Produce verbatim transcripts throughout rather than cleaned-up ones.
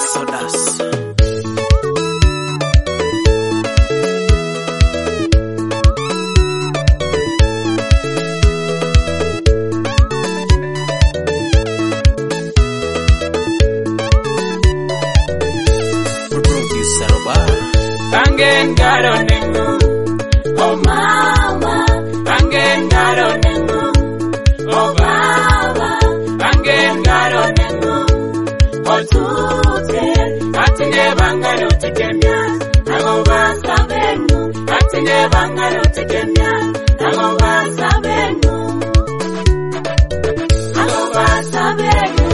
Exodus. Producer Roba. Angen garo nengu, oh mama. Angen garo nengu, oh baba. Angen garo nengu, oh tute. Atinge bangalo tikemya, ago basa bengu. Atinge bangalo tikemya, ago basa bengu. Ago basa bengu.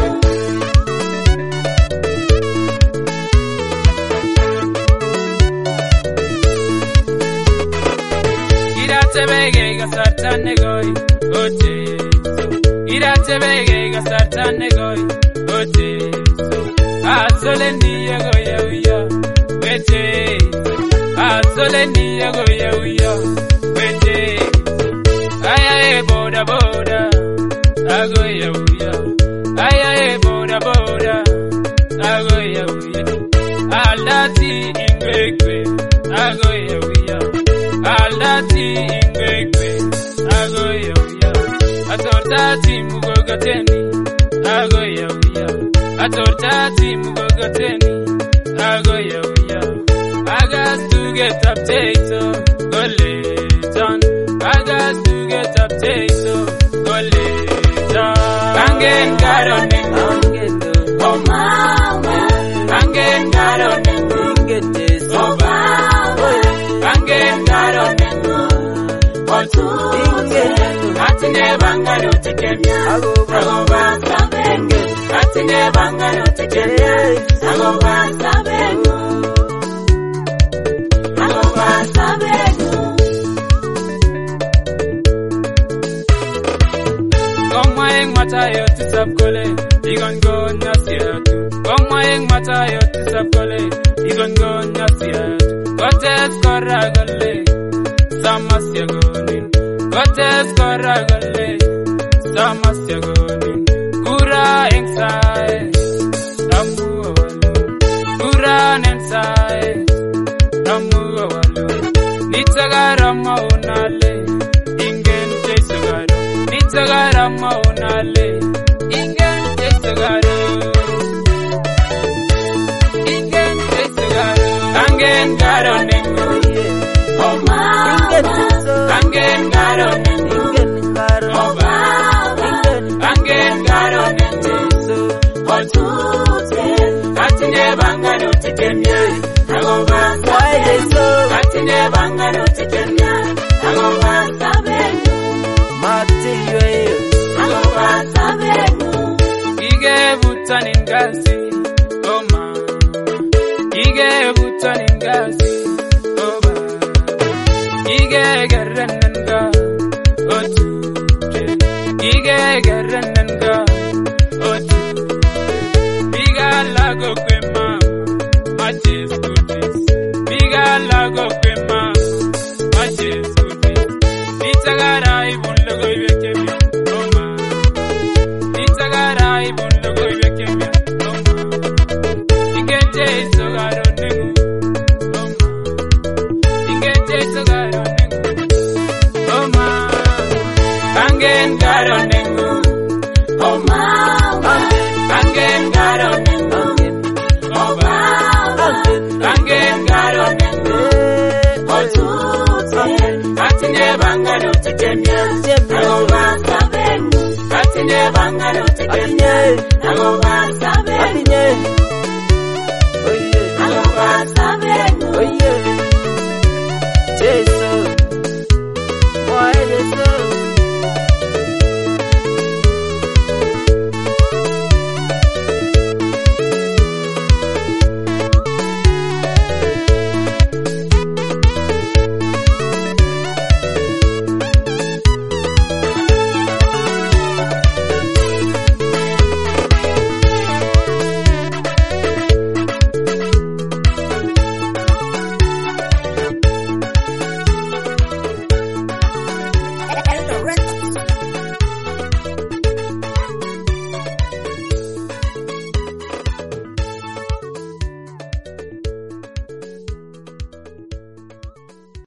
Iratebege gasartane goy, oje. Iratebege gasartane goy, oje. Azoleni yago yauya, weje. Azoleni yago yauya, weje. Ayaye boda boda, ago yauya. Ayaye boda boda, ago yauya. Aldati ingwekwe, ago yauya. Aldati ingwekwe, ago yauya. Atortati mugogoteni, ago yauya. Atortati mugogoteni, ago yauya. I got to get up tato, go lay down. I got to get up tato, go lay down. Angen garo nengu, oh mama. Angen garo nengu, oh baba. Angen garo nengu, oh tute. Atinge bangalo tikemya, ago basa bengu. Atinge bangalo tikemya, ago basa bengu. Ago basa bengu. Gomwaeng matayo tisap kole, igon go nyasiatu. Gomwaeng matayo tisap kole, igon go nyasiatu. Gotes koragole, samasya gonin. Gotes koragole, samasya gonin. Gura inside, amu awalu. Gura inside, amu awalu. Nitagara maunale, ingen tesugaro. Nitagara maunale, ingen tesugaro. Ingen tesugaro. Angen garo nengu, oh mama. Angen garo nengu, oh baba. Angen garo nengu, oh tute. Atinge bangalo tikemya, ago basa bengu. Atinge bangalo tikemya, ago basa bengu. Ago basa bengu. Ige butani ngasi, oh mama. Ige butani ngasi, oh baba. Ige garrananga, oh tute. Ige garrananga, oh tute. Biga lago kwe mama, maches goodies. Biga lago kwe mama, maches goodies. Nitagara ibun logo ibekemya, oh mama. Nitagara ibun logo ibekemya, oh mama. Ingete isogaro nengu, oh mama. Ingete isogaro nengu, oh mama. Angen garo nengu, oh mama. Angen garo nengu, oh baba. Angen garo nengu, oh tute. Atinge bangalo tikemya, ago basa bengu. Atinge bangalo tikemya, ago basa bengu. Ago basa bengu. Jesus, why is it?